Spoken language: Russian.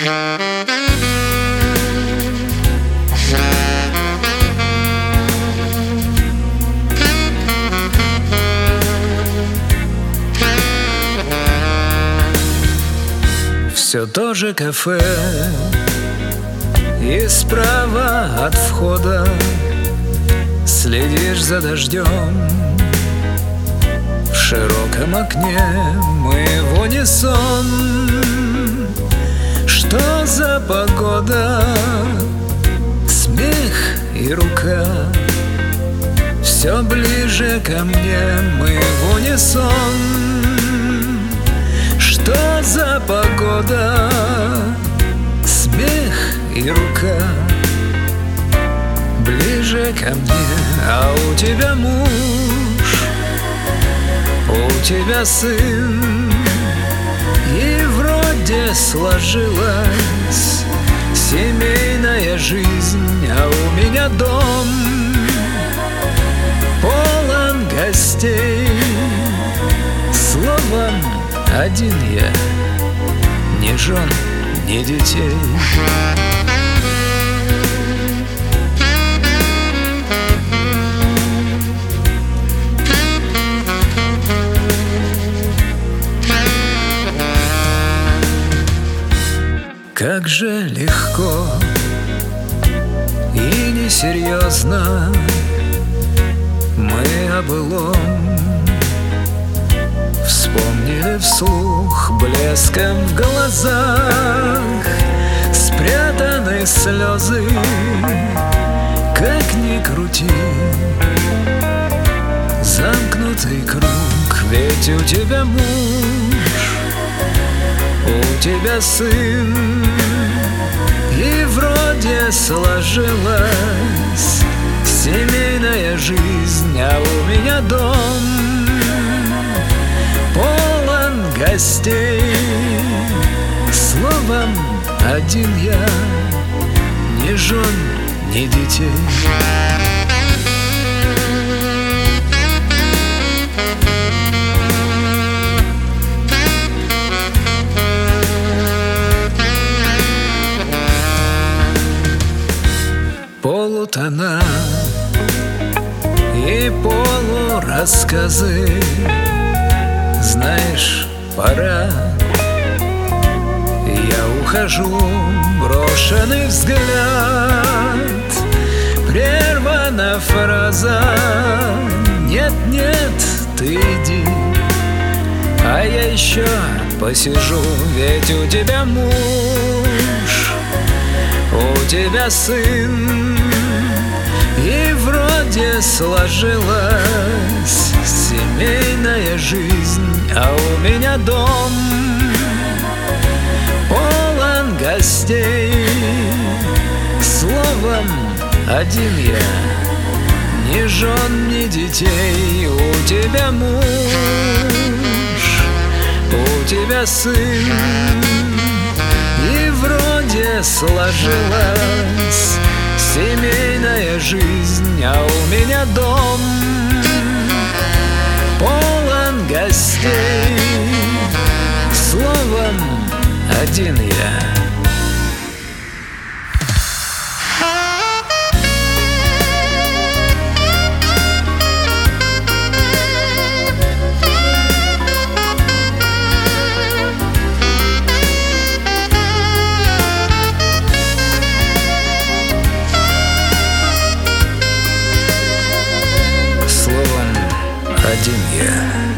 Все то же кафе, и справа от входа следишь за дождем. В широком окне мы в унисон. Что за погода? Смех и рука. Все ближе ко мне, мы в унисон. Что за погода? Смех и рука. Ближе ко мне, а у тебя муж, у тебя сын, и вроде сложилась семейная жизнь, а у меня дом полон гостей. Словом, один я, ни жен, ни детей. Как же легко и несерьезно мы о былом вспомнили вслух, блеском в глазах спрятаны слезы. Как ни крути, замкнутый круг, ведь у тебя муж, у тебя сын, и вроде сложилась семейная жизнь, а у меня дом полон гостей. Словом, один я, ни жен, ни детей. Полутона и полурассказы. Знаешь, пора, я ухожу, брошенный взгляд, прервана фраза: нет, нет, ты иди, а я еще посижу, ведь у тебя муж, у тебя сын, и вроде сложилась семейная жизнь, а у меня дом полон гостей. Словом, один я, ни жен, ни детей. У тебя муж, у тебя сын, и вроде сложилась семейная жизнь, а у меня дом полон гостей. Словом, один я. Один я.